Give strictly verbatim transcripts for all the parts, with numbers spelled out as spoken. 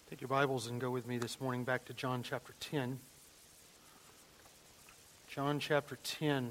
Take your Bibles and go with me this morning back to John chapter ten. John chapter ten.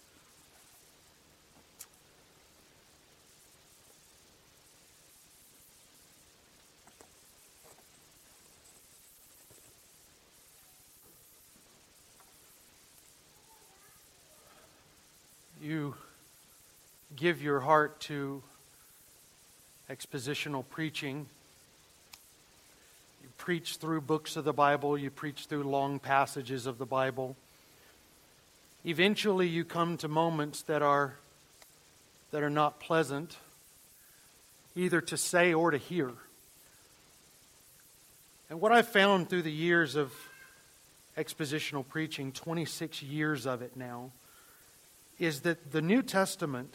You give your heart to expositional preaching. You preach through books of the Bible. You preach through long passages of the Bible. Eventually you come to moments that are that are not pleasant, either to say or to hear. And what I've found through the years of expositional preaching, twenty-six years of it now, is that the New Testament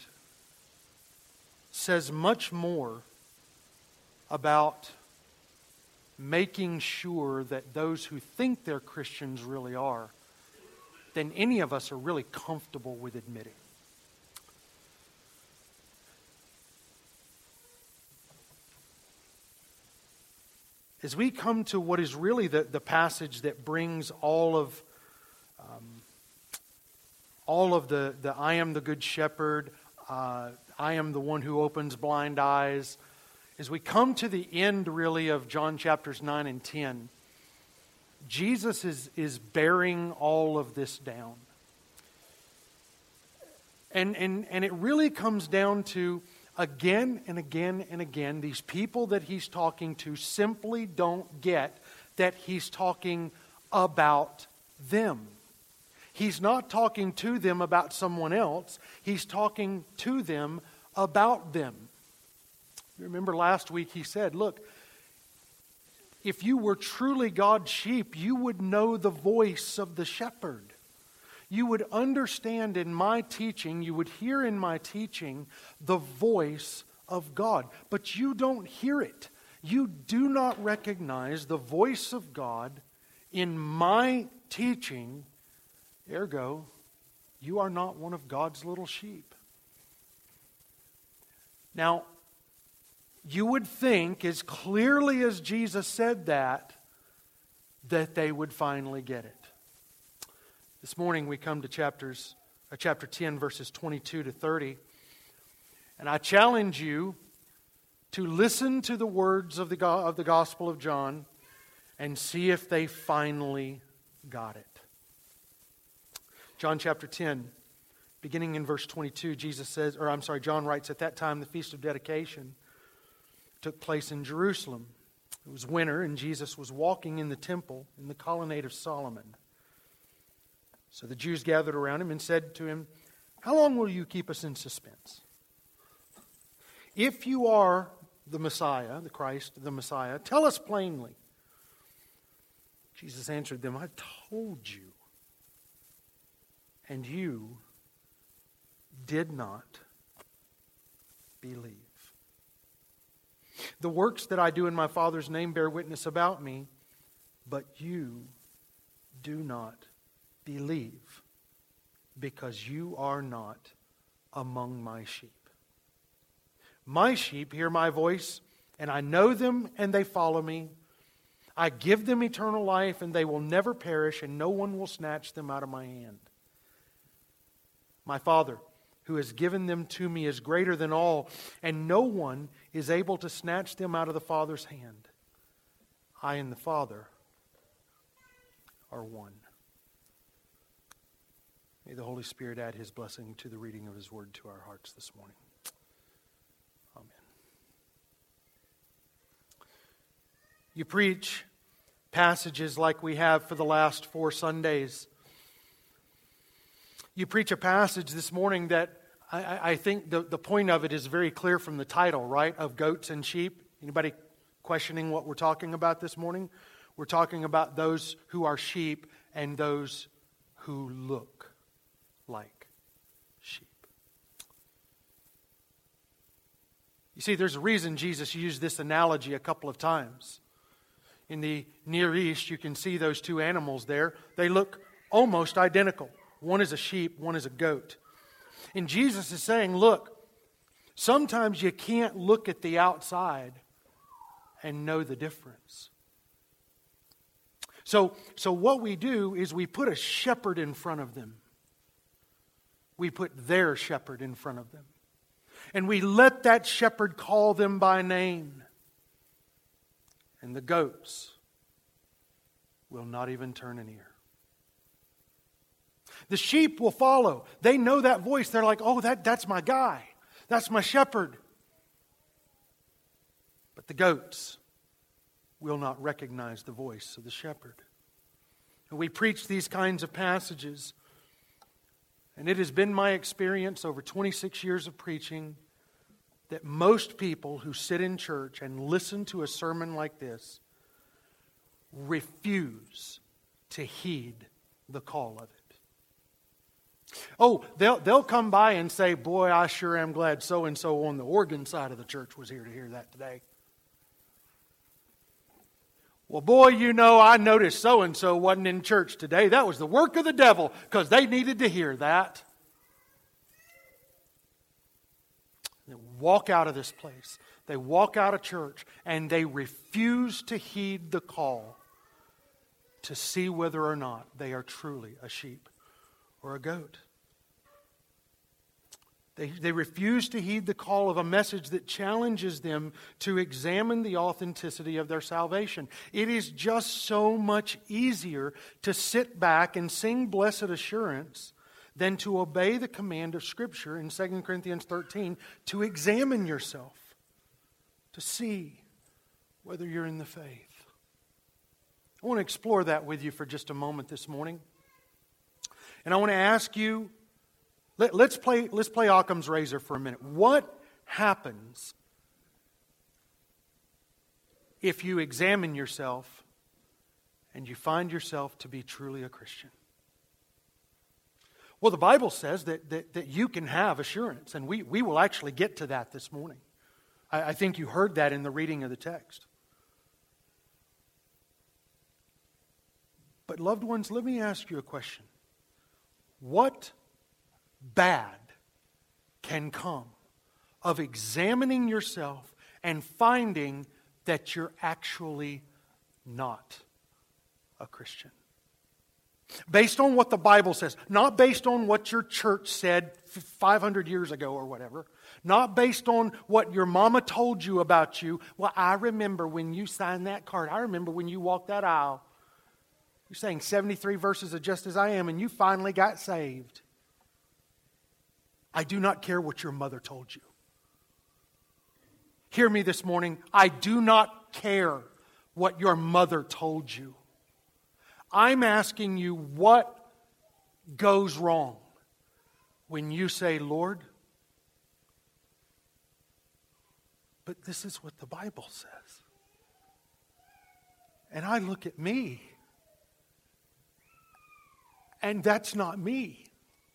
says much more about making sure that those who think they're Christians really are than any of us are really comfortable with admitting. As we come to what is really the, the passage that brings all of um, all of the, the I am the good shepherd, uh, I am the one who opens blind eyes, as we come to the end really of John chapters nine and ten, Jesus is, is bearing all of this down. And, and, and it really comes down to, again and again and again, these people that he's talking to simply don't get that he's talking about them. He's not talking to them about someone else. He's talking to them about them. Remember last week he said, look, if you were truly God's sheep, you would know the voice of the shepherd. You would understand in my teaching, you would hear in my teaching the voice of God. But you don't hear it. You do not recognize the voice of God in my teaching. Ergo, you are not one of God's little sheep. Now, you would think, as clearly as Jesus said that, that they would finally get it. This morning we come to chapters, uh, chapter ten, verses twenty-two to thirty. And I challenge you to listen to the words of the, of the Gospel of John and see if they finally got it. John chapter ten, beginning in verse twenty-two, Jesus says, or I'm sorry, John writes, at that time the Feast of Dedication took place in Jerusalem. It was winter, and Jesus was walking in the temple in the colonnade of Solomon. So the Jews gathered around him and said to him, how long will you keep us in suspense? If you are the Messiah, the Christ, the Messiah, tell us plainly. Jesus answered them, I told you, and you did not believe. The works that I do in my Father's name bear witness about me, but you do not believe, because you are not among my sheep. My sheep hear my voice, and I know them, and they follow me. I give them eternal life, and they will never perish, and no one will snatch them out of my hand. My Father, who has given them to me, is greater than all, and no one is able to snatch them out of the Father's hand. I and the Father are one. May the Holy Spirit add His blessing to the reading of His Word to our hearts this morning. Amen. You preach passages like we have for the last four Sundays. You preach a passage this morning that I, I think the, the point of it is very clear from the title, right? Of goats and sheep. Anybody questioning what we're talking about this morning? We're talking about those who are sheep and those who look like sheep. You see, there's a reason Jesus used this analogy a couple of times. In the Near East, you can see those two animals there. They look almost identical. One is a sheep, one is a goat. And Jesus is saying, look, sometimes you can't look at the outside and know the difference. So, so what we do is we put a shepherd in front of them. We put their shepherd in front of them. And we let that shepherd call them by name. And the goats will not even turn an ear. The sheep will follow. They know that voice. They're like, oh, that, that's my guy. That's my shepherd. But the goats will not recognize the voice of the shepherd. And we preach these kinds of passages. And it has been my experience over twenty-six years of preaching that most people who sit in church and listen to a sermon like this refuse to heed the call of it. Oh, they'll, they'll come by and say, boy, I sure am glad so-and-so on the organ side of the church was here to hear that today. Well, boy, you know, I noticed so-and-so wasn't in church today. That was the work of the devil because they needed to hear that. They walk out of this place. They walk out of church and they refuse to heed the call to see whether or not they are truly a sheep or a goat. They, they refuse to heed the call of a message that challenges them to examine the authenticity of their salvation. It is just so much easier to sit back and sing blessed assurance than to obey the command of Scripture in Second Corinthians thirteen to examine yourself, to see whether you're in the faith. I want to explore that with you for just a moment this morning. And I want to ask you, Let, let's play let's play Occam's razor for a minute. What happens if you examine yourself and you find yourself to be truly a Christian? Well, the Bible says that, that, that you can have assurance, and we, we will actually get to that this morning. I, I think you heard that in the reading of the text. But loved ones, let me ask you a question. What bad can come of examining yourself and finding that you're actually not a Christian? Based on what the Bible says, not based on what your church said five hundred years ago or whatever, not based on what your mama told you about you. Well, I remember when you signed that card. I remember when you walked that aisle. You're saying seventy-three verses of Just As I Am, and you finally got saved. I do not care what your mother told you. Hear me this morning. I do not care what your mother told you. I'm asking you, what goes wrong when you say, Lord, but this is what the Bible says. And I look at me, and that's not me.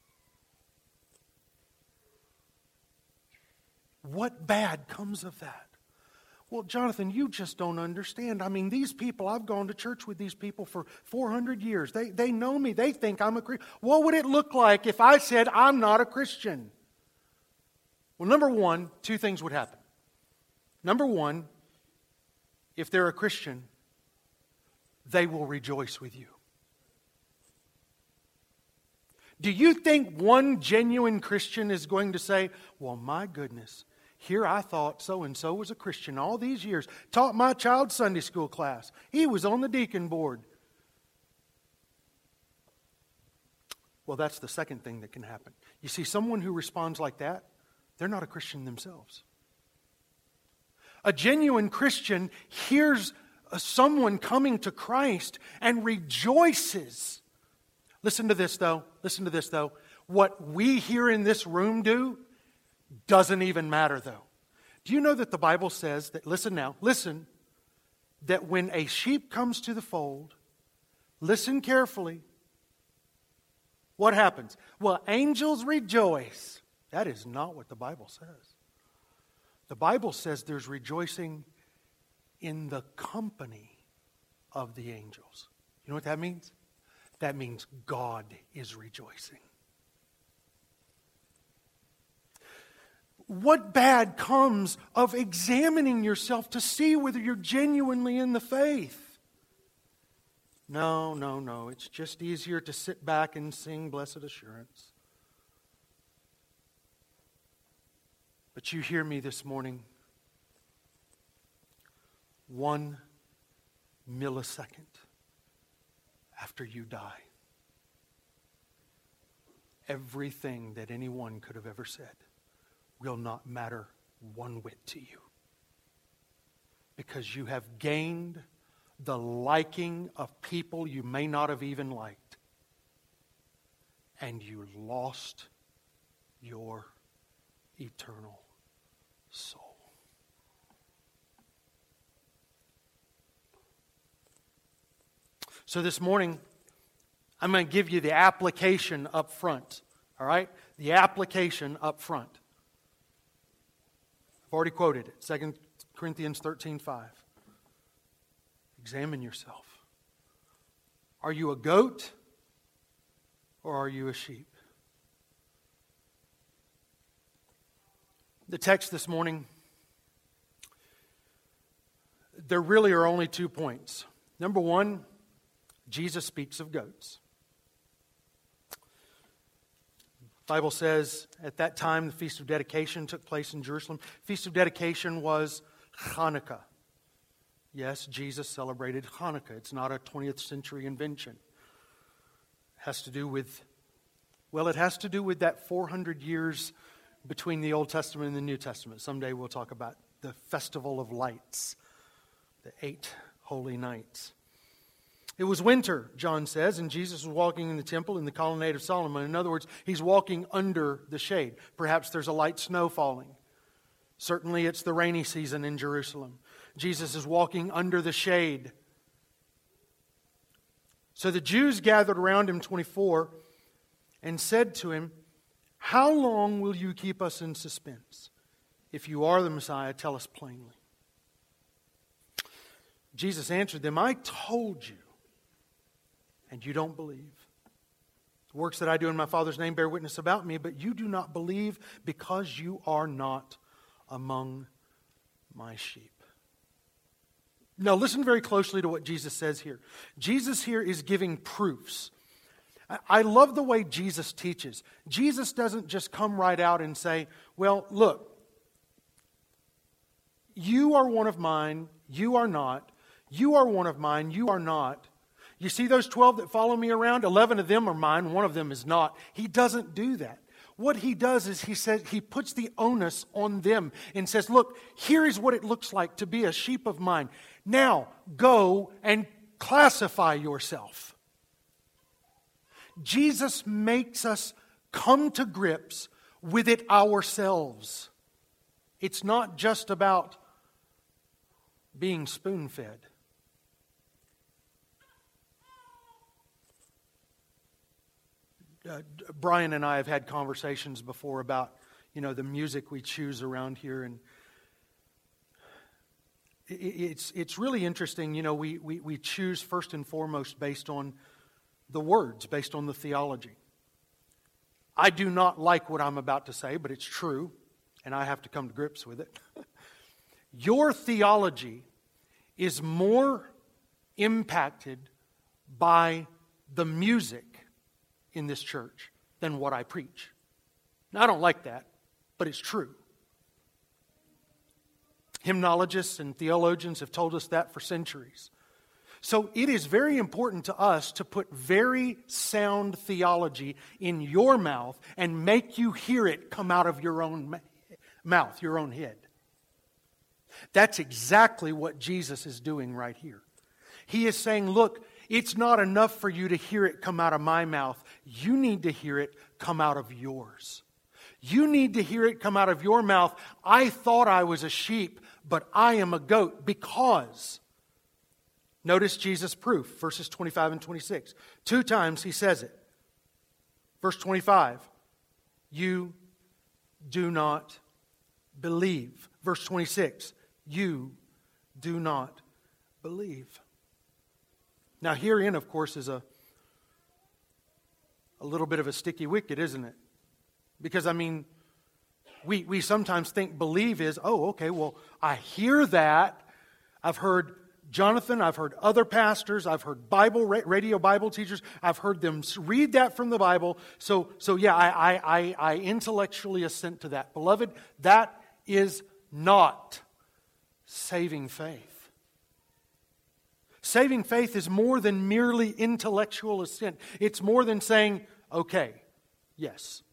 What bad comes of that? Well, Jonathan, you just don't understand. I mean, these people, I've gone to church with these people for four hundred years. They, they know me. They think I'm a Christian. What would it look like if I said I'm not a Christian? Well, number one, two things would happen. Number one, if they're a Christian, they will rejoice with you. Do you think one genuine Christian is going to say, well, my goodness, here I thought so-and-so was a Christian all these years. Taught my child Sunday school class. He was on the deacon board. Well, that's the second thing that can happen. You see, someone who responds like that, they're not a Christian themselves. A genuine Christian hears someone coming to Christ and rejoices. Listen to this, though. Listen to this, though. What we here in this room do doesn't even matter, though. Do you know that the Bible says that, listen now, listen, that when a sheep comes to the fold, listen carefully, what happens? Well, angels rejoice. That is not what the Bible says. The Bible says there's rejoicing in the company of the angels. You know what that means? That means God is rejoicing. What bad comes of examining yourself to see whether you're genuinely in the faith? No, no, no. It's just easier to sit back and sing Blessed Assurance. But you hear me this morning. One millisecond after you die, everything that anyone could have ever said will not matter one whit to you. Because you have gained the liking of people you may not have even liked. And you lost your eternal soul. So this morning, I'm going to give you the application up front. All right? The application up front. I've already quoted it. Second Corinthians thirteen five. Examine yourself. Are you a goat or are you a sheep? The text this morning, there really are only two points. Number one, Jesus speaks of goats. The Bible says at that time the Feast of Dedication took place in Jerusalem. Feast of Dedication was Hanukkah. Yes, Jesus celebrated Hanukkah. It's not a twentieth century invention. It has to do with, well, it has to do with that four hundred years between the Old Testament and the New Testament. Someday we'll talk about the Festival of Lights, the eight holy nights. It was winter, John says, and Jesus was walking in the temple in the colonnade of Solomon. In other words, he's walking under the shade. Perhaps there's a light snow falling. Certainly it's the rainy season in Jerusalem. Jesus is walking under the shade. So the Jews gathered around him, twenty-four, and said to him, "How long will you keep us in suspense? If you are the Messiah, tell us plainly." Jesus answered them, "I told you, and you don't believe. The works that I do in my Father's name bear witness about me, but you do not believe because you are not among my sheep." Now listen very closely to what Jesus says here. Jesus here is giving proofs. I love the way Jesus teaches. Jesus doesn't just come right out and say, well, look, you are one of mine, you are not. You are one of mine, you are not. You see those twelve that follow me around? eleven of them are mine, one of them is not. He doesn't do that. What he does is he says he puts the onus on them and says, look, here is what it looks like to be a sheep of mine. Now, go and classify yourself. Jesus makes us come to grips with it ourselves. It's not just about being spoon-fed. Uh, Brian and I have had conversations before about, you know, the music we choose around here, and it, it's it's really interesting. You know, we, we we choose first and foremost based on the words, based on the theology. I do not like what I'm about to say, but it's true, and I have to come to grips with it. Your theology is more impacted by the music in this church than what I preach. Now, I don't like that, but it's true. Hymnologists and theologians have told us that for centuries. So it is very important to us to put very sound theology in your mouth and make you hear it come out of your own mouth, your own head. That's exactly what Jesus is doing right here. He is saying, look, it's not enough for you to hear it come out of my mouth. You need to hear it come out of yours. You need to hear it come out of your mouth. I thought I was a sheep, but I am a goat because. Notice Jesus' proof, verses twenty-five and twenty-six. Two times he says it. Verse twenty-five, you do not believe. Verse twenty-six, you do not believe. Now herein, of course, is a, a little bit of a sticky wicket, isn't it? Because, I mean, we, we sometimes think believe is, oh, okay, well, I hear that. I've heard Jonathan, I've heard other pastors, I've heard Bible radio Bible teachers, I've heard them read that from the Bible. So, so yeah, I, I, I intellectually assent to that. Beloved, that is not saving faith. Saving faith is more than merely intellectual assent. It's more than saying, okay, yes.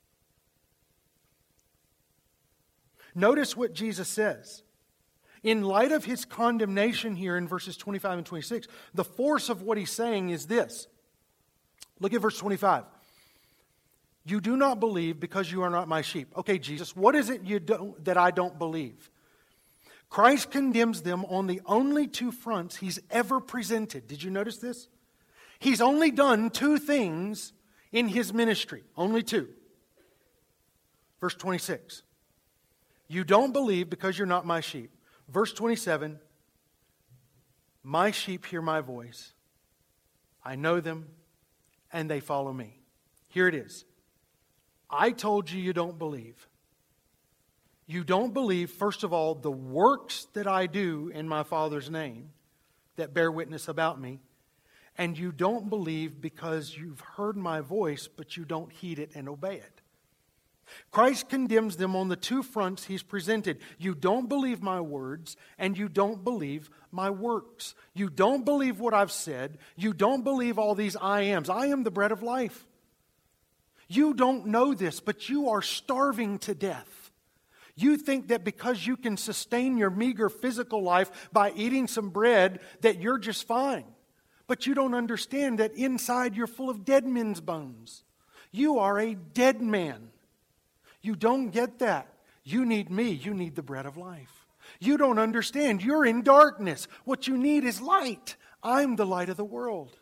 Notice what Jesus says. In light of his condemnation here in verses twenty-five and twenty-six, the force of what he's saying is this. Look at verse twenty-five. You do not believe because you are not my sheep. Okay, Jesus, what is it you don't, that I don't believe? Christ condemns them on the only two fronts he's ever presented. Did you notice this? He's only done two things in his ministry. Only two. Verse twenty-six. You don't believe because you're not my sheep. Verse twenty-seven, my sheep hear my voice. I know them, and they follow me. Here it is. I told you you don't believe. You don't believe, first of all, the works that I do in my Father's name that bear witness about me. And you don't believe because you've heard my voice, but you don't heed it and obey it. Christ condemns them on the two fronts he's presented. You don't believe my words, and you don't believe my works. You don't believe what I've said. You don't believe all these I ams. I am the bread of life. You don't know this, but you are starving to death. You think that because you can sustain your meager physical life by eating some bread, that you're just fine. But you don't understand that inside you're full of dead men's bones. You are a dead man. You don't get that. You need me. You need the bread of life. You don't understand. You're in darkness. What you need is light. I'm the light of the world.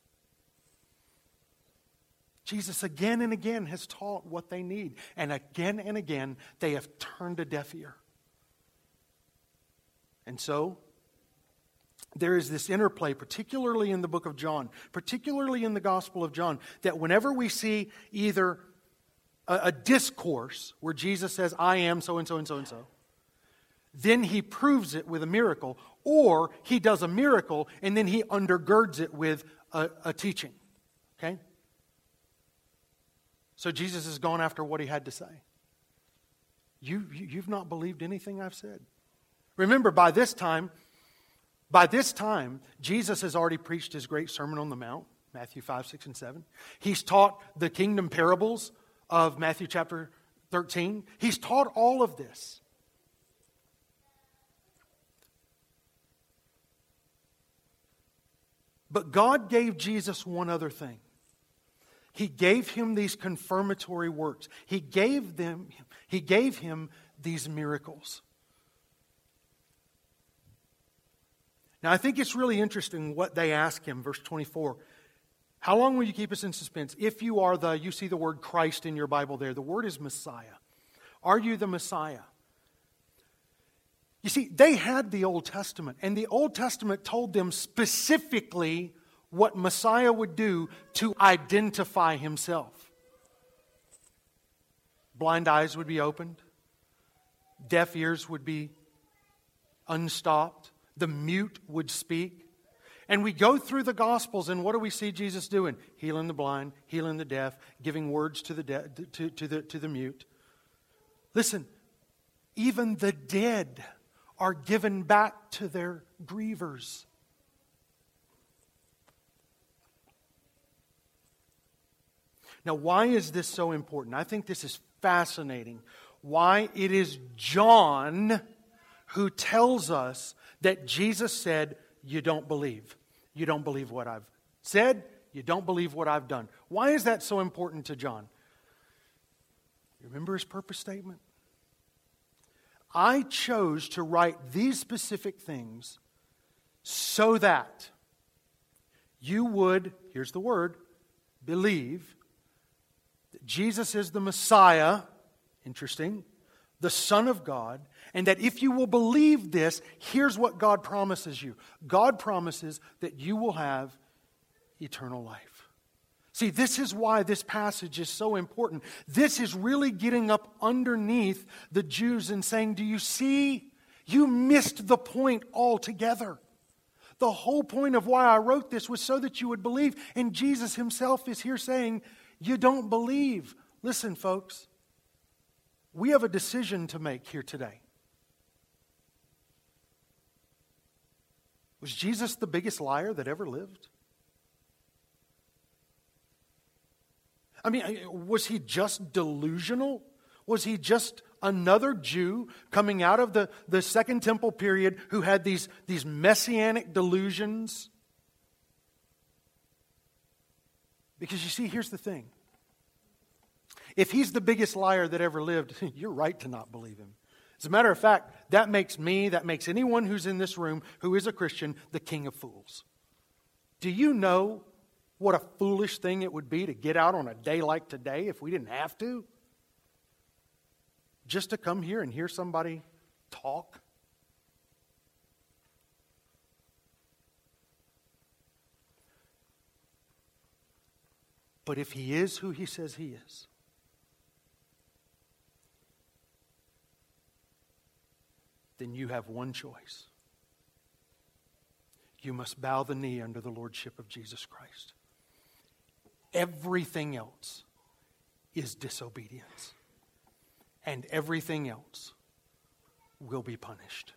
Jesus again and again has taught what they need. And again and again, they have turned a deaf ear. And so, there is this interplay, particularly in the book of John, particularly in the Gospel of John, that whenever we see either a, a discourse where Jesus says, I am so-and-so and so-and-so, then he proves it with a miracle, or he does a miracle and then he undergirds it with a, a teaching. Okay? So Jesus has gone after what he had to say. You, you, you've not believed anything I've said. Remember, by this time, by this time, Jesus has already preached his great Sermon on the Mount, Matthew five, six, and seven. He's taught the kingdom parables of Matthew chapter thirteen. He's taught all of this. But God gave Jesus one other thing. He gave him these confirmatory works. He gave them, he gave him these miracles. Now, I think it's really interesting what they ask him, verse twenty-four. How long will you keep us in suspense? If you are the, you see the word Christ in your Bible there. The word is Messiah. Are you the Messiah? You see, they had the Old Testament, and the Old Testament told them specifically what Messiah would do to identify himself. Blind eyes would be opened. Deaf ears would be unstopped. The mute would speak. And we go through the Gospels, and what do we see Jesus doing? Healing the blind, healing the deaf, giving words to the de- to, to the to the mute. Listen, even the dead are given back to their grievers. Now, why is this so important? I think this is fascinating. Why it is John who tells us that Jesus said, you don't believe. You don't believe what I've said. You don't believe what I've done. Why is that so important to John? You remember his purpose statement? I chose to write these specific things so that you would, here's the word, believe that Jesus is the Messiah, interesting, the Son of God, and that if you will believe this, here's what God promises you. God promises that you will have eternal life. See, this is why this passage is so important. This is really getting up underneath the Jews and saying, do you see? You missed the point altogether. The whole point of why I wrote this was so that you would believe. And Jesus himself is here saying, you don't believe. Listen, folks, we have a decision to make here today. Was Jesus the biggest liar that ever lived? I mean, was he just delusional? Was he just another Jew coming out of the, the Second Temple period who had these, these messianic delusions? Because you see, here's the thing. If he's the biggest liar that ever lived, you're right to not believe him. As a matter of fact, that makes me, that makes anyone who's in this room who is a Christian, the king of fools. Do you know what a foolish thing it would be to get out on a day like today if we didn't have to? Just to come here and hear somebody talk? But if he is who he says he is, then you have one choice. You must bow the knee under the lordship of Jesus Christ. Everything else is disobedience. And everything else will be punished.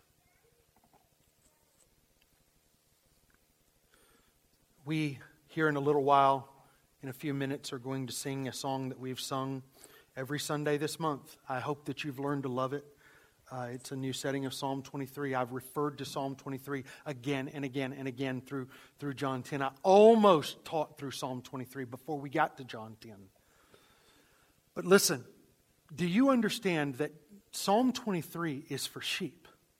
We, here in a little while, in a few minutes, are going to sing a song that we've sung every Sunday this month. I hope that you've learned to love it. Uh, it's a new setting of Psalm twenty-three. I've referred to Psalm twenty-three again and again and again through, through John ten. I almost taught through Psalm twenty-three before we got to John ten. But listen, do you understand that Psalm twenty-three is for sheep?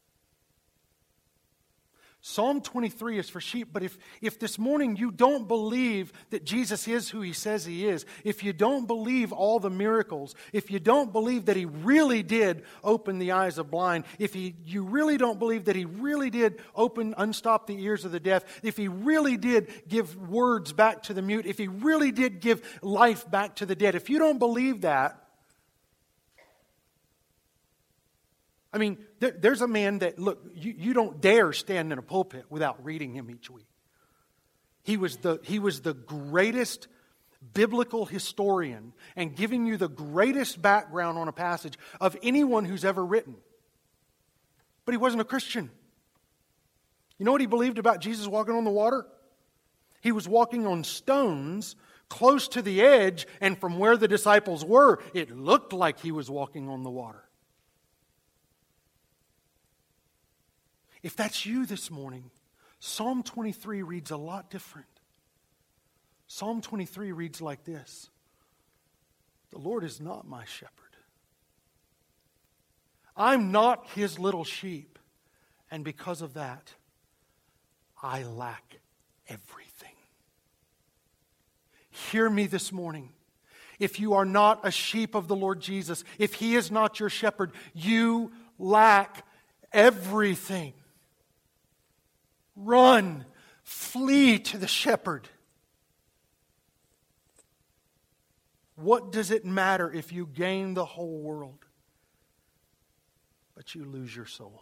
Psalm twenty-three is for sheep, but if, if this morning you don't believe that Jesus is who he says he is, if you don't believe all the miracles, if you don't believe that he really did open the eyes of blind, if he, you really don't believe that he really did open, unstop the ears of the deaf, if he really did give words back to the mute, if he really did give life back to the dead, if you don't believe that, I mean, there, there's a man that, look, you, you don't dare stand in a pulpit without reading him each week. He was the, he was the greatest biblical historian and giving you the greatest background on a passage of anyone who's ever written. But he wasn't a Christian. You know what he believed about Jesus walking on the water? He was walking on stones close to the edge, and from where the disciples were, it looked like he was walking on the water. If that's you this morning, Psalm twenty-three reads a lot different. Psalm twenty-three reads like this: the Lord is not my shepherd. I'm not his little sheep, and because of that, I lack everything. Hear me this morning. If you are not a sheep of the Lord Jesus, if he is not your shepherd, you lack everything. Run, flee to the shepherd. What does it matter if you gain the whole world, but you lose your soul?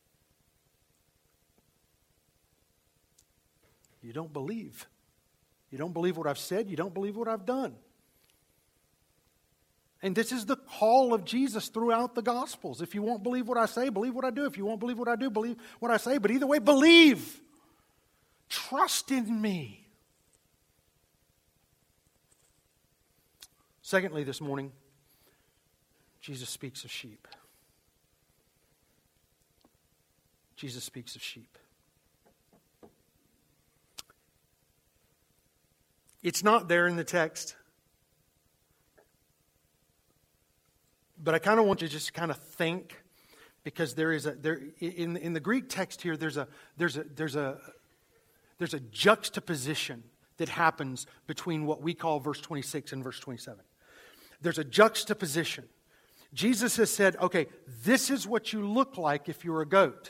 You don't believe. You don't believe what I've said. You don't believe what I've done. And this is the call of Jesus throughout the Gospels. If you won't believe what I say, believe what I do. If you won't believe what I do, believe what I say. But either way, believe. Trust in me. Secondly, this morning, Jesus speaks of sheep. Jesus speaks of sheep. It's not there in the text. But I kind of want you to just kind of think, because there is a there in in the Greek text here there's a there's a there's a there's a juxtaposition that happens between what we call verse twenty-six and verse twenty-seven. There's a juxtaposition. Jesus has said, okay, this is what you look like if you're a goat.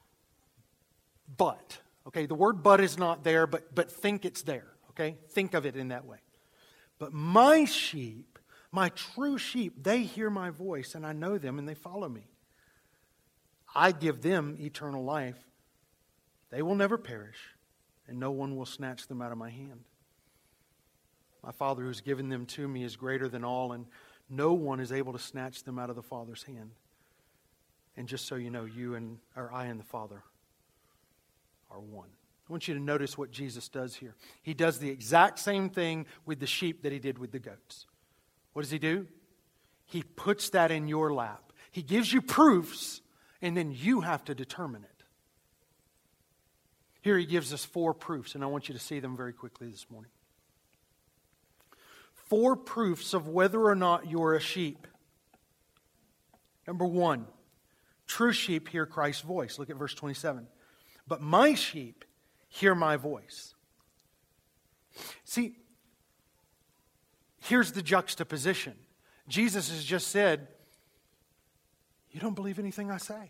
But, okay, the word but is not there, but but think it's there, okay? Think of it in that way. But my sheep, my true sheep, they hear my voice, and I know them, and they follow me. I give them eternal life. They will never perish, and no one will snatch them out of my hand. My Father who's given them to me is greater than all, and no one is able to snatch them out of the Father's hand. And just so you know, you and or I and the Father are one. I want you to notice what Jesus does here. He does the exact same thing with the sheep that he did with the goats. What does he do? He puts that in your lap. He gives you proofs, and then you have to determine it. Here he gives us four proofs, and I want you to see them very quickly this morning. Four proofs of whether or not you're a sheep. Number one, true sheep hear Christ's voice. Look at verse twenty-seven. But my sheep hear my voice. See, here's the juxtaposition. Jesus has just said, you don't believe anything I say.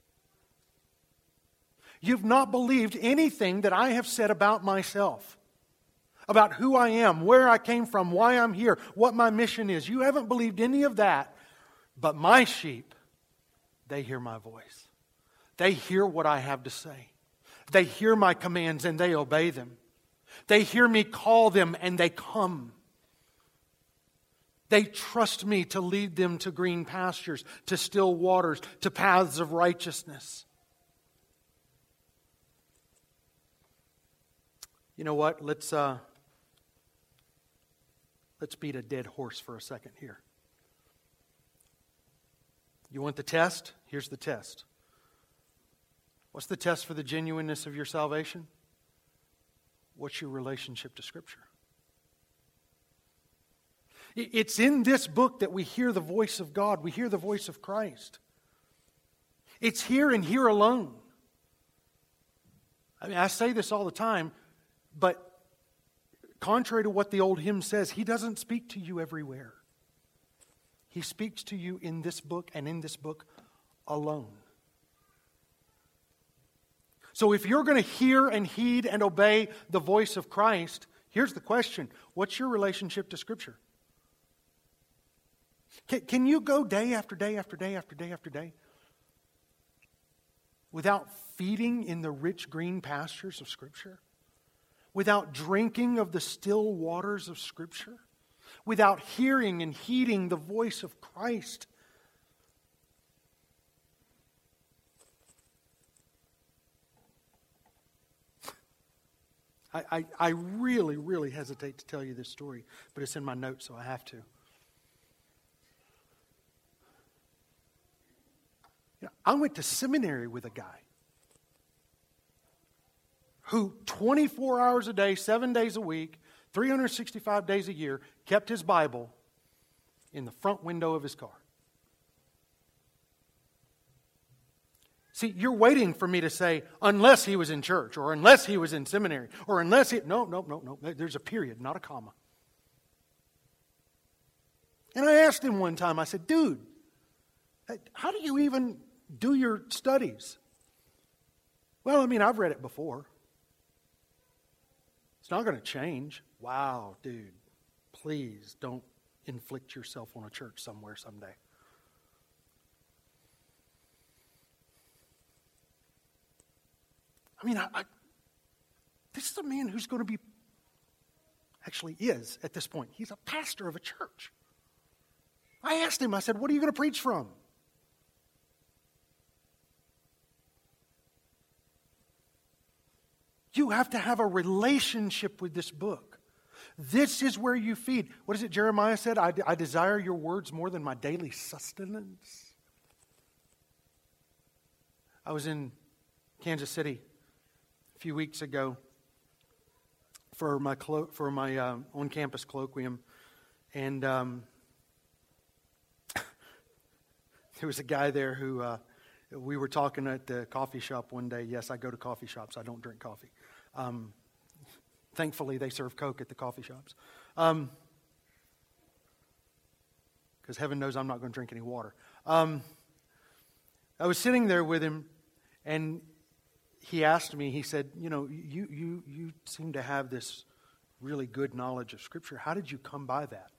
You've not believed anything that I have said about myself, about who I am, where I came from, why I'm here, what my mission is. You haven't believed any of that, but my sheep, they hear my voice. They hear what I have to say. They hear my commands and they obey them. They hear me call them and they come. They trust me to lead them to green pastures, to still waters, to paths of righteousness. You know what? Let's uh, let's beat a dead horse for a second here. You want the test? Here's the test. What's the test for the genuineness of your salvation? What's your relationship to Scripture? It's in this book that we hear the voice of God. We hear the voice of Christ. It's here and here alone. I mean, I say this all the time, but contrary to what the old hymn says, He doesn't speak to you everywhere. He speaks to you in this book and in this book alone. So if you're going to hear and heed and obey the voice of Christ, here's the question. What's your relationship to Scripture? Can, can you go day after day after day after day after day without feeding in the rich green pastures of Scripture? Without drinking of the still waters of Scripture? Without hearing and heeding the voice of Christ? I, I, I really, really hesitate to tell you this story, but it's in my notes, so I have to. You know, I went to seminary with a guy who twenty-four hours a day, seven days a week, three hundred sixty-five days a year, kept his Bible in the front window of his car. See, you're waiting for me to say, unless he was in church, or unless he was in seminary, or unless he... No, no, no, no. There's a period, not a comma. And I asked him one time, I said, dude, how do you even do your studies? Well, I mean, I've read it before. It's not going to change. Wow, dude, please don't inflict yourself on a church somewhere someday. I mean, I, I, this is a man who's going to be, actually is at this point. He's a pastor of a church. I asked him, I said, what are you going to preach from? You have to have a relationship with this book. This is where you feed. What is it Jeremiah said? I, I desire your words more than my daily sustenance. I was in Kansas City a few weeks ago for my collo- for my uh, on-campus colloquium, and um, there was a guy there who uh, we were talking at the coffee shop one day. Yes, I go to coffee shops. I don't drink coffee. Um, thankfully, they serve Coke at the coffee shops, because um, heaven knows I'm not going to drink any water. Um, I was sitting there with him, and he asked me, he said, you know, you, you, you seem to have this really good knowledge of Scripture. How did you come by that?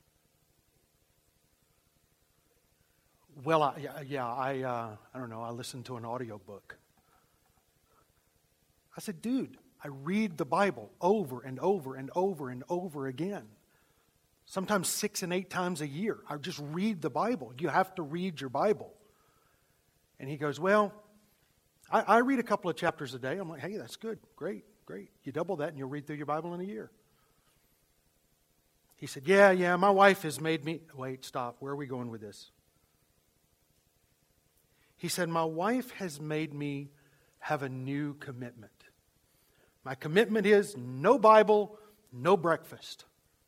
Well, I, yeah, I, uh, I don't know, I listened to an audio book. I said, dude, I read the Bible over and over and over and over again. Sometimes six and eight times a year. I just read the Bible. You have to read your Bible. And he goes, well, I, I read a couple of chapters a day. I'm like, hey, that's good. Great, great. You double that and you'll read through your Bible in a year. He said, yeah, yeah, my wife has made me... Wait, stop. Where are we going with this? He said, my wife has made me have a new commitment. My commitment is no Bible, no breakfast.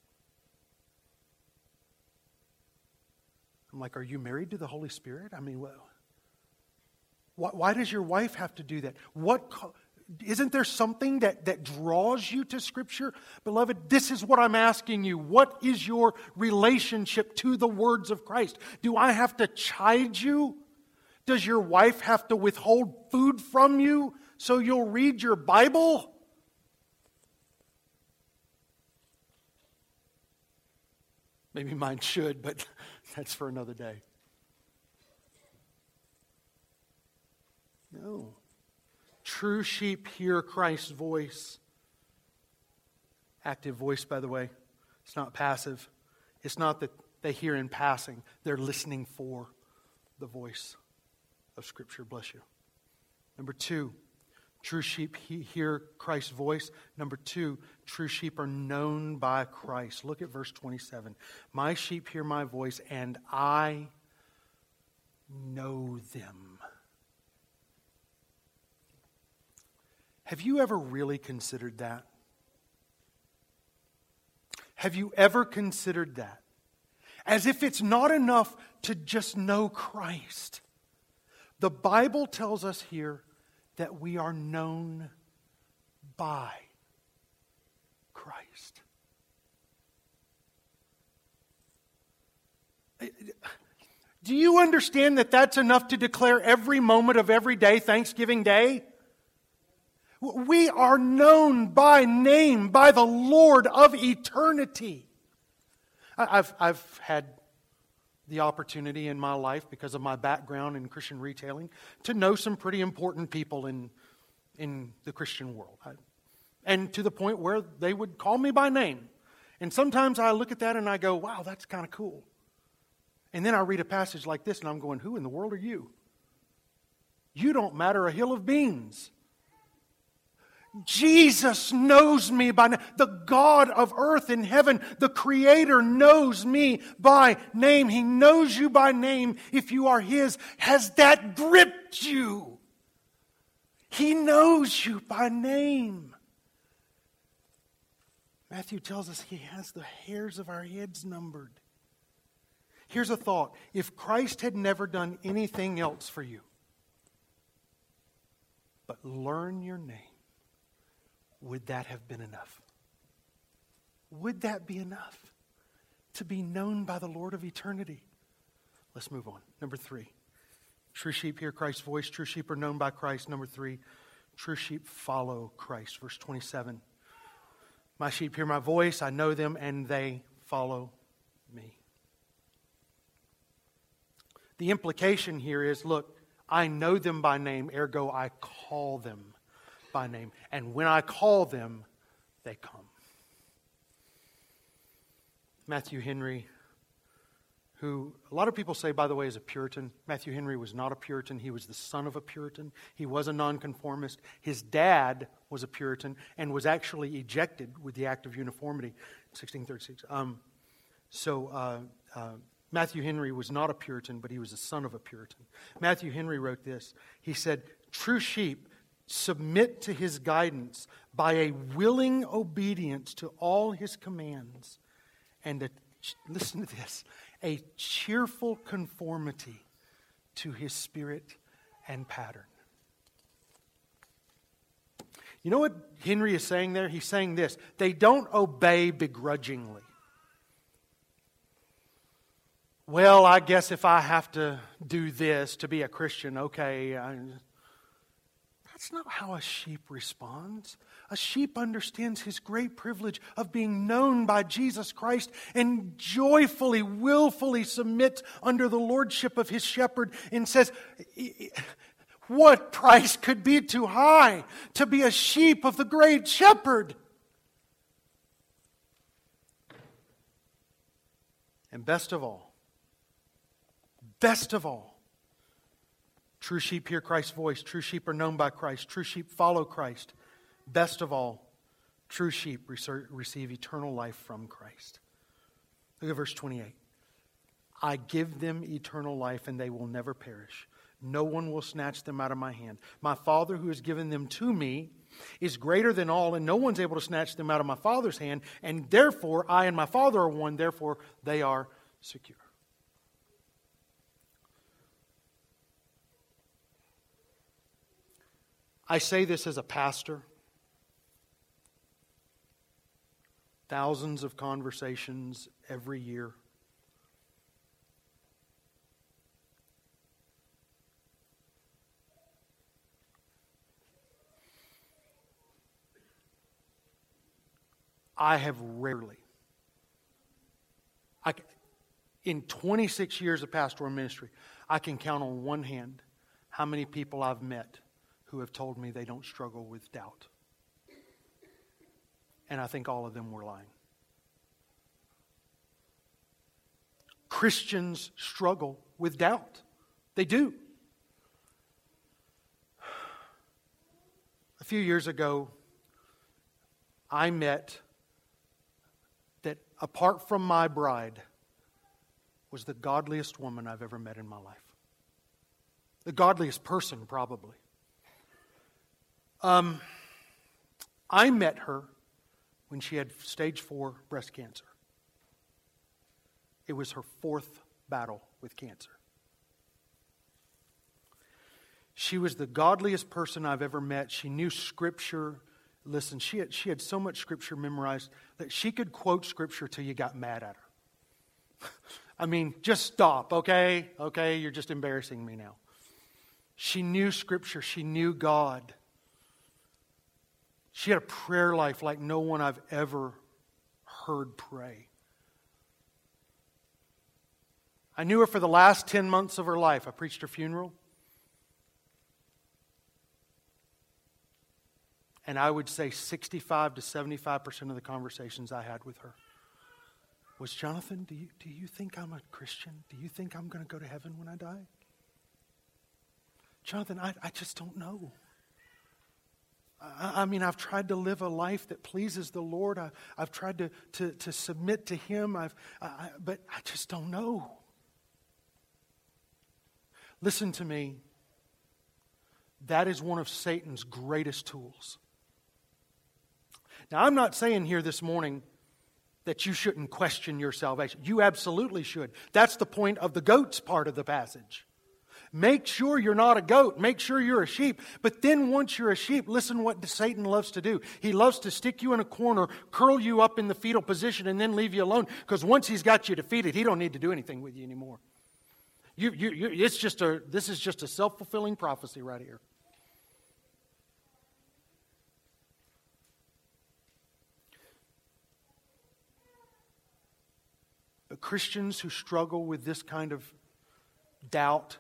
I'm like, are you married to the Holy Spirit? I mean, well, why, why does your wife have to do that? What isn't there something that, that draws you to Scripture? Beloved, this is what I'm asking you. What is your relationship to the words of Christ? Do I have to chide you? Does your wife have to withhold food from you so you'll read your Bible? Maybe mine should, but that's for another day. No. True sheep hear Christ's voice. Active voice, by the way. It's not passive. It's not that they hear in passing. They're listening for the voice of Scripture. Bless you. Number two, true sheep hear Christ's voice. Number two, true sheep are known by Christ. Look at verse twenty-seven. My sheep hear my voice, and I know them. Have you ever really considered that? Have you ever considered that? As if it's not enough to just know Christ. The Bible tells us here that we are known by Christ. Do you understand that that's enough to declare every moment of every day Thanksgiving Day? We are known by name by the Lord of eternity. I've, I've had the opportunity in my life, because of my background in Christian retailing, to know some pretty important people in, in the Christian world. I, and to the point where they would call me by name. And sometimes I look at that and I go, wow, that's kind of cool. And then I read a passage like this and I'm going, who in the world are you? You don't matter a hill of beans. Jesus knows me by name. The God of earth and heaven, the Creator, knows me by name. He knows you by name if you are His. Has that gripped you? He knows you by name. Matthew tells us He has the hairs of our heads numbered. Here's a thought. If Christ had never done anything else for you but learn your name, would that have been enough? Would that be enough to be known by the Lord of eternity? Let's move on. Number three, true sheep hear Christ's voice. True sheep are known by Christ. Number three, true sheep follow Christ. Verse twenty-seven. My sheep hear my voice. I know them and they follow me. The implication here is, look, I know them by name, ergo I call them by name. And when I call them, they come. Matthew Henry, who a lot of people say, by the way, is a Puritan. Matthew Henry was not a Puritan. He was the son of a Puritan. He was a nonconformist. His dad was a Puritan and was actually ejected with the Act of Uniformity, sixteen thirty-six. Um, so uh, uh, Matthew Henry was not a Puritan, but he was the son of a Puritan. Matthew Henry wrote this. He said, true sheep submit to His guidance by a willing obedience to all His commands and, a, listen to this, a cheerful conformity to His spirit and pattern. You know what Henry is saying there? He's saying this. They don't obey begrudgingly. Well, I guess if I have to do this to be a Christian, okay. I, that's not how a sheep responds. A sheep understands his great privilege of being known by Jesus Christ and joyfully, willfully submits under the lordship of his shepherd and says, What price could be too high to be a sheep of the great shepherd? And best of all, best of all, true sheep hear Christ's voice. True sheep are known by Christ. True sheep follow Christ. Best of all, true sheep receive eternal life from Christ. Look at verse twenty-eight. I give them eternal life, and they will never perish. No one will snatch them out of my hand. My Father who has given them to me is greater than all, and no one's able to snatch them out of my Father's hand. And therefore, I and my Father are one. Therefore, they are secure. I say this as a pastor. Thousands of conversations every year. I have rarely, I, in twenty-six years of pastoral ministry, I can count on one hand how many people I've met who have told me they don't struggle with doubt. And I think all of them were lying. Christians struggle with doubt. They do. A few years ago, I met that apart from my bride was the godliest woman I've ever met in my life. The godliest person, probably. Um, I met her when she had stage four breast cancer. It was her fourth battle with cancer. She was the godliest person I've ever met. She knew Scripture. Listen, she had, she had so much Scripture memorized that she could quote Scripture till you got mad at her. I mean, just stop, okay? Okay, you're just embarrassing me now. She knew Scripture. She knew God. She had a prayer life like no one I've ever heard pray. I knew her for the last ten months of her life. I preached her funeral. And I would say sixty-five to seventy-five percent of the conversations I had with her was, Jonathan, do you, do you think I'm a Christian? Do you think I'm going to go to heaven when I die? Jonathan, I, I just don't know. I, I mean, I've tried to live a life that pleases the Lord. I, I've tried to, to, to submit to Him, I've, I, but I just don't know. Listen to me. That is one of Satan's greatest tools. Now, I'm not saying here this morning that you shouldn't question your salvation. You absolutely should. That's the point of the goats part of the passage. Make sure you're not a goat. Make sure you're a sheep. But then once you're a sheep, listen what Satan loves to do. He loves to stick you in a corner, curl you up in the fetal position, and then leave you alone. Because once he's got you defeated, he don't need to do anything with you anymore. You, you, you, it's just a, this is just a self-fulfilling prophecy right here. But Christians who struggle with this kind of doubt,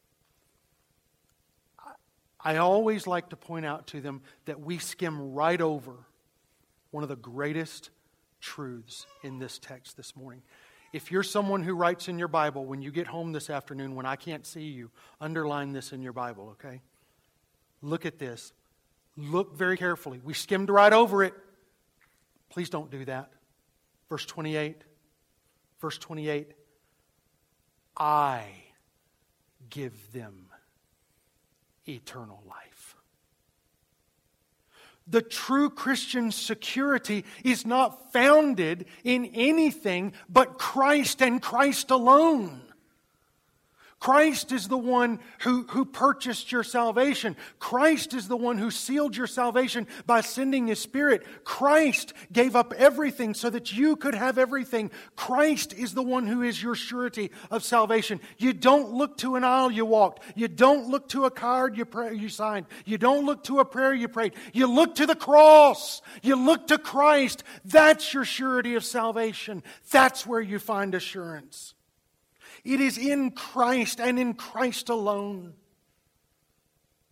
I always like to point out to them that we skim right over one of the greatest truths in this text this morning. If you're someone who writes in your Bible, when you get home this afternoon, when I can't see you, underline this in your Bible, okay? Look at this. Look very carefully. We skimmed right over it. Please don't do that. Verse twenty-eight. Verse twenty-eight. I give them eternal life. The true Christian security is not founded in anything but Christ and Christ alone. Christ is the one who, who purchased your salvation. Christ is the one who sealed your salvation by sending His Spirit. Christ gave up everything so that you could have everything. Christ is the one who is your surety of salvation. You don't look to an aisle you walked. You don't look to a card you, pray, you signed. You don't look to a prayer you prayed. You look to the cross. You look to Christ. That's your surety of salvation. That's where you find assurance. It is in Christ and in Christ alone.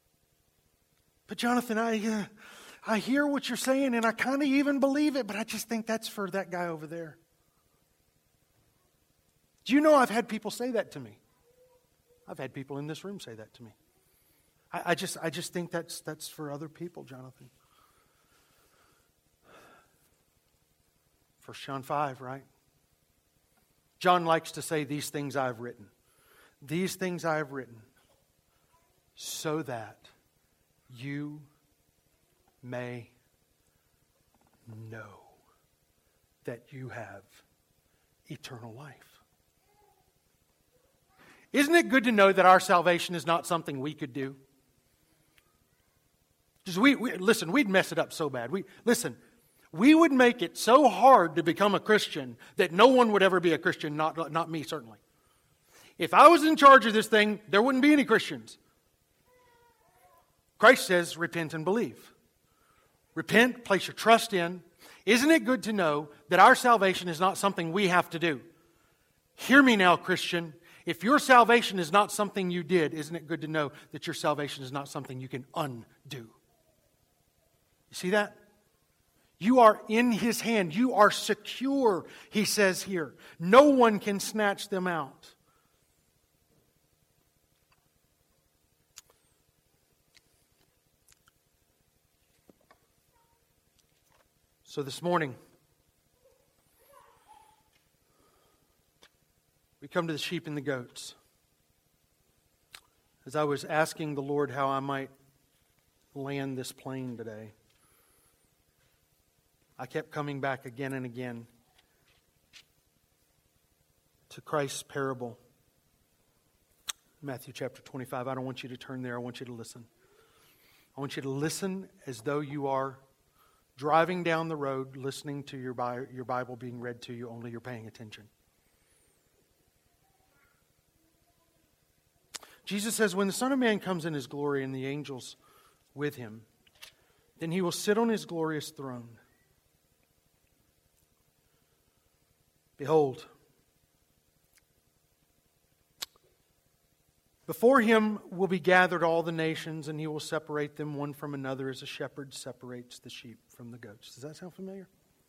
But Jonathan, I, uh, I hear what you're saying and I kind of even believe it, but I just think that's for that guy over there. Do you know I've had people say that to me? I've had people in this room say that to me. I, I just I just think that's that's for other people, Jonathan. First John five, right? John likes to say, these things I have written. These things I have written so that you may know that you have eternal life. Isn't it good to know that our salvation is not something we could do? Just we, we listen, we'd mess it up so bad. We listen, we would make it so hard to become a Christian that no one would ever be a Christian, not, not me certainly. If I was in charge of this thing, there wouldn't be any Christians. Christ says, repent and believe. Repent, place your trust in. Isn't it good to know that our salvation is not something we have to do? Hear me now, Christian. If your salvation is not something you did, isn't it good to know that your salvation is not something you can undo? You see that? You are in His hand. You are secure, He says here. No one can snatch them out. So this morning, we come to the sheep and the goats. As I was asking the Lord how I might land this plane today, I kept coming back again and again to Christ's parable. Matthew chapter twenty-five. I don't want you to turn there. I want you to listen. I want you to listen as though you are driving down the road, listening to your Bi- your Bible being read to you, only you're paying attention. Jesus says, when the Son of Man comes in His glory and the angels with Him, then He will sit on His glorious throne. Behold, before Him will be gathered all the nations, and He will separate them one from another as a shepherd separates the sheep from the goats. Does that sound familiar?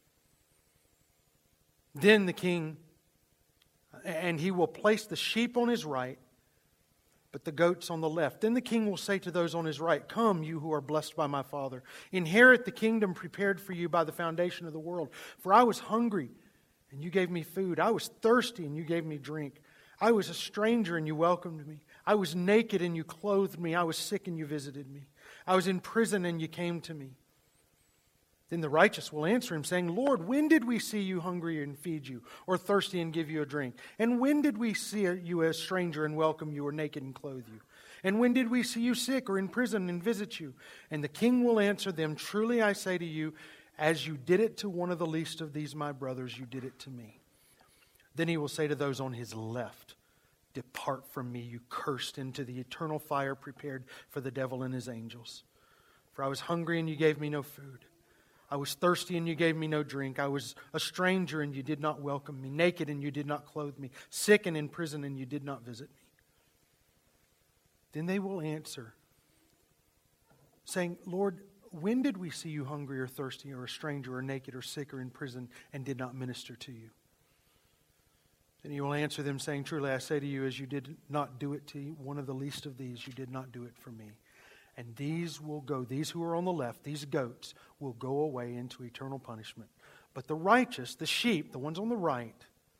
Then the King, and He will place the sheep on His right, but the goats on the left. Then the King will say to those on His right, come, you who are blessed by my Father. Inherit the kingdom prepared for you by the foundation of the world. For I was hungry, and you gave me food. I was thirsty, and you gave me drink. I was a stranger, and you welcomed me. I was naked, and you clothed me. I was sick, and you visited me. I was in prison, and you came to me. Then the righteous will answer Him, saying, Lord, when did we see you hungry and feed you, or thirsty and give you a drink? And when did we see you as a stranger and welcome you, or naked and clothe you? And when did we see you sick or in prison and visit you? And the King will answer them, truly I say to you, as you did it to one of the least of these my brothers, you did it to me. Then He will say to those on His left, depart from me, you cursed, into the eternal fire prepared for the devil and his angels. For I was hungry and you gave me no food. I was thirsty and you gave me no drink. I was a stranger and you did not welcome me. Naked and you did not clothe me. Sick and in prison and you did not visit me. Then they will answer, saying, Lord, when did we see you hungry or thirsty or a stranger or naked or sick or in prison and did not minister to you? Then He will answer them, saying, truly I say to you, as you did not do it to one of the least of these, you did not do it for me. And these will go, these who are on the left, these goats, will go away into eternal punishment. But the righteous, the sheep, the ones on the right,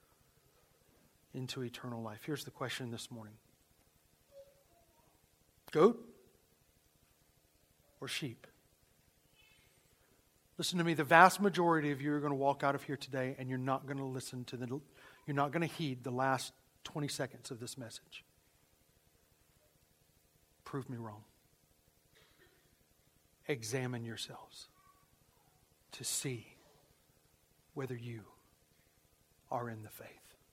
into eternal life. Here's the question this morning. Goat or sheep? Listen to me, the vast majority of you are going to walk out of here today and you're not going to listen to the, you're not going to heed the last twenty seconds of this message. Prove me wrong. Examine yourselves to see whether you are in the faith.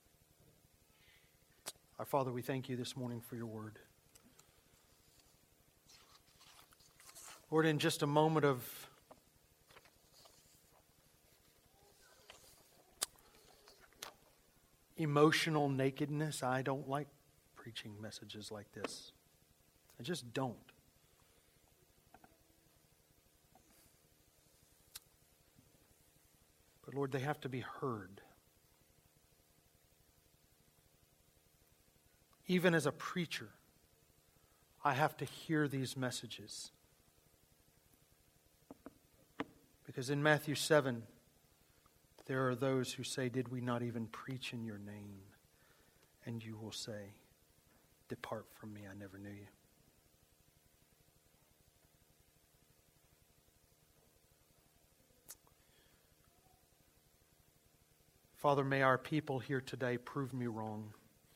Our Father, we thank you this morning for your word. Lord, in just a moment of emotional nakedness, I don't like preaching messages like this. I just don't. But Lord, they have to be heard. Even as a preacher, I have to hear these messages. Because in Matthew seven, there are those who say, "Did we not even preach in your name?" And you will say, "Depart from me, I never knew you." Father, may our people here today prove me wrong.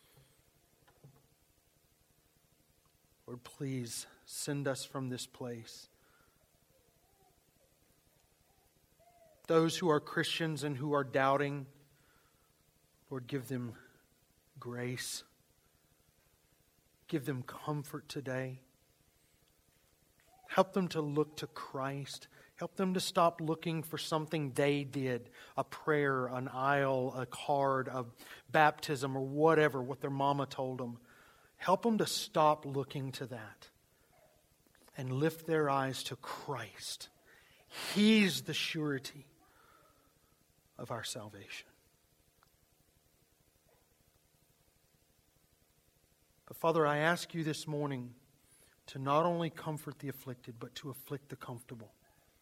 Lord, please send us from this place. Those who are Christians and who are doubting, Lord, give them grace. Give them comfort today. Help them to look to Christ. Help them to stop looking for something they did, a prayer, an aisle, a card, a baptism, or whatever, what their mama told them. Help them to stop looking to that and lift their eyes to Christ. He's the surety of our salvation. But Father, I ask you this morning to not only comfort the afflicted, but to afflict the comfortable.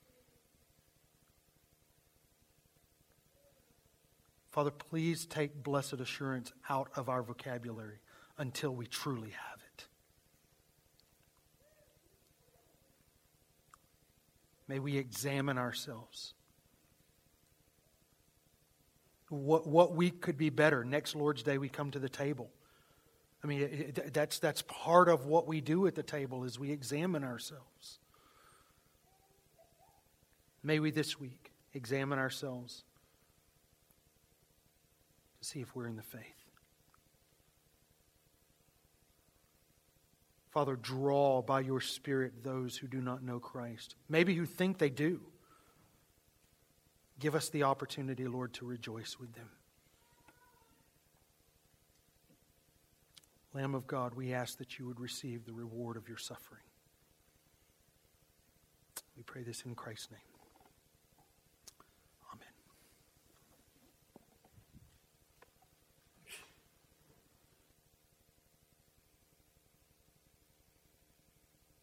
Father, please take blessed assurance out of our vocabulary until we truly have it. May we examine ourselves. What, what week could be better? Next Lord's Day we come to the table. I mean, it, it, that's, that's part of what we do at the table is we examine ourselves. May we this week examine ourselves to see if we're in the faith. Father, draw by your Spirit those who do not know Christ, maybe who think they do. Give us the opportunity, Lord, to rejoice with them. Lamb of God, we ask that you would receive the reward of your suffering. We pray this in Christ's name.